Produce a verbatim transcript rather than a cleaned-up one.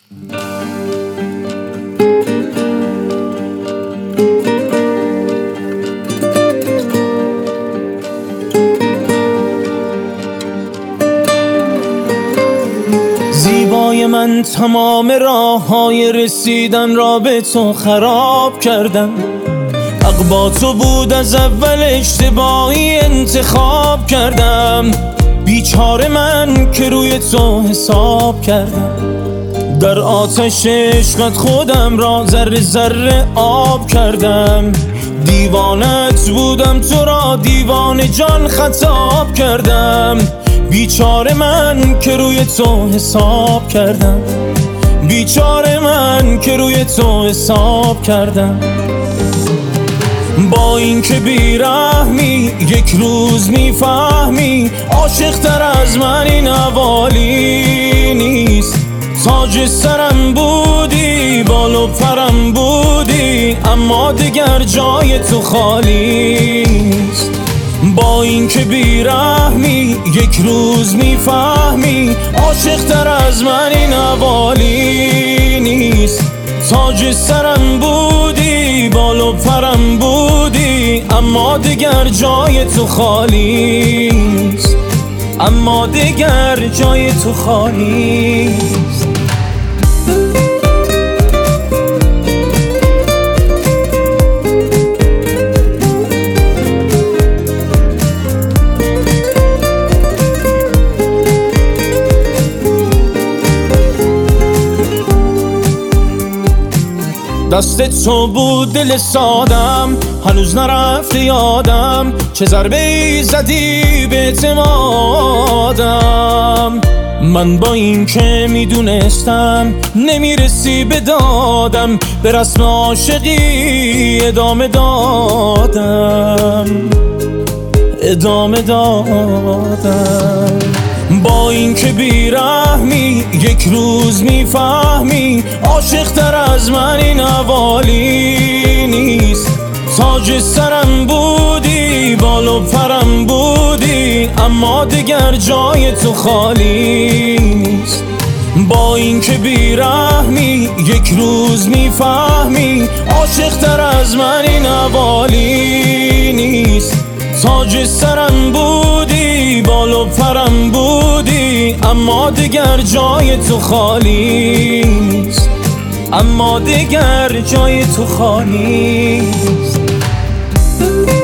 زیبای من تمام راههای رسیدن را به تو خراب کردم. حق با تو بود از اول، اشتباهی انتخاب کردم. بیچاره من که روی تو حساب کردم. در آتش عشقت خودم را ذره ذره آب کردم. دیوانت بودم، تو را دیوانه جان خطاب کردم. بیچاره من که روی تو حساب کردم. بیچاره من که روی تو حساب کردم. با این که بیرحمی یک روز میفهمی، عاشق تر از من این حوالی نیست. تاج سرم بودی، بال و پرم بودی، اما دیگر جای تو خالی نیست. با این که بیرحمی یک روز میفهمی، عاشق تر از من این حوالی نیست. تاج سرم بودی، بال و پرم بودی، اما دیگر جای تو خالی نیست. اما دیگر جای تو خالی نیست. دست تو بود دل سادم، هنوز نرفته یادم. چه ضربه ای زدی به اعتمادم. من با این که میدونستم نمیرسی به دادم، به رسم عاشقی ادامه دادم. ادامه دادم. با این که بیرحمی یک روز میفهمی، عاشق تر از من این حوالی نیست. تاج سرم بودی، بال و پرم بودی، اما دیگر جای تو خالی نیست. با این که بیرحمی یک روز میفهمی، عاشق تر از من این حوالی نیست. تاج سرم بودی، بال و پرم بودی، اما دیگر جای تو خالی نیست. اما دیگر جای تو خالی نیست.